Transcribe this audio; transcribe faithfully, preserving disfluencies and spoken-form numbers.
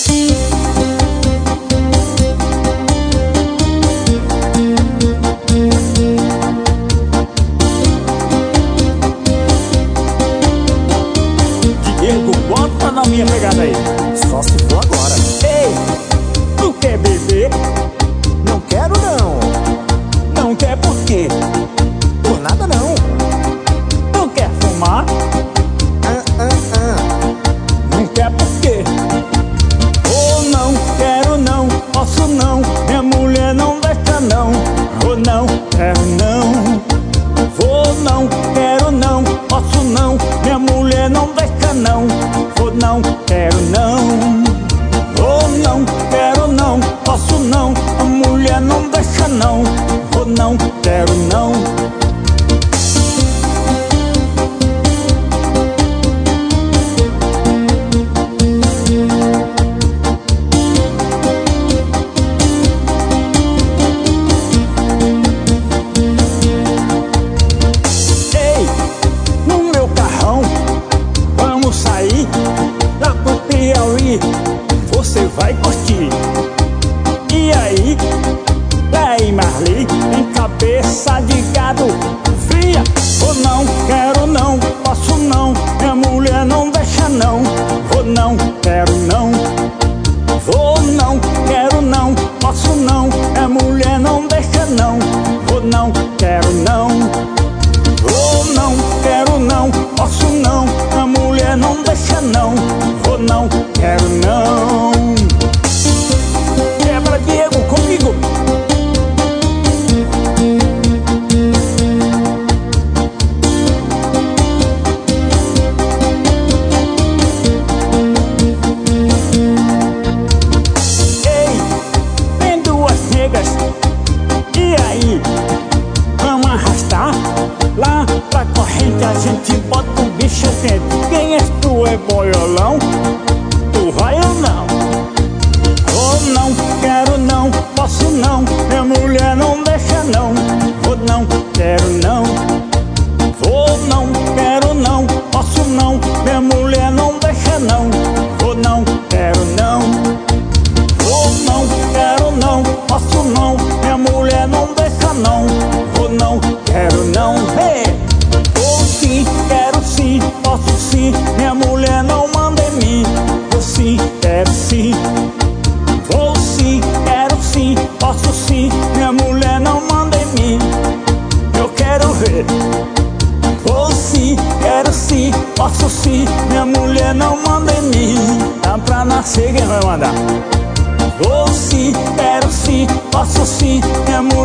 Diego, bota na minha pegada aí. Só se for agora. Ei, tu quer beber? Não quero não. Não quer por quê? Por nada não. Tu quer fumar? Ah, ah, ah. Não quer por quê? Oh, não quero não, posso não, minha mulher não deixa não. Oh, não quero não. Vou não, quero não, posso não, minha mulher não deixa não. Vou não, quero não. Vou não, quero não, posso não, a mulher não deixa não. Vou não, quero não. Você vai curtir. E aí, e aí Marli, em cabeça de gado fria. Vou não, quero não, posso não, minha mulher não deixa não. Vou não, quero não. Vou não, quero não, posso não, minha mulher não deixa não. Vou não, quero não. Vou não, quero não, posso não, a mulher não deixa não. Vou não, quero não. Quebra, Diego, comigo. Ei, tem duas negas. E aí, vamos arrastar lá pra corrente, a gente bota o bicho dentro. Quem és tu, é boiolão? Tu vai ou não? Vou não, quero não, posso não, minha mulher não deixa não. Vou não, quero não. Vou não, quero não, posso não, minha mulher não deixa não. Vou não, quero não. Vou não, quero não, posso não, minha mulher não deixa não. Vou não, quero não. Hey! Vou sim, quero sim, posso sim, minha mulher não manda em mim. Vou sim, quero sim. Vou sim, quero sim, posso sim, minha mulher não manda em mim. Eu quero ver. Vou sim, quero sim, posso sim, minha mulher não manda em mim. Dá pra nascer, quem vai mandar? Vou sim, quero sim, posso sim, minha mulher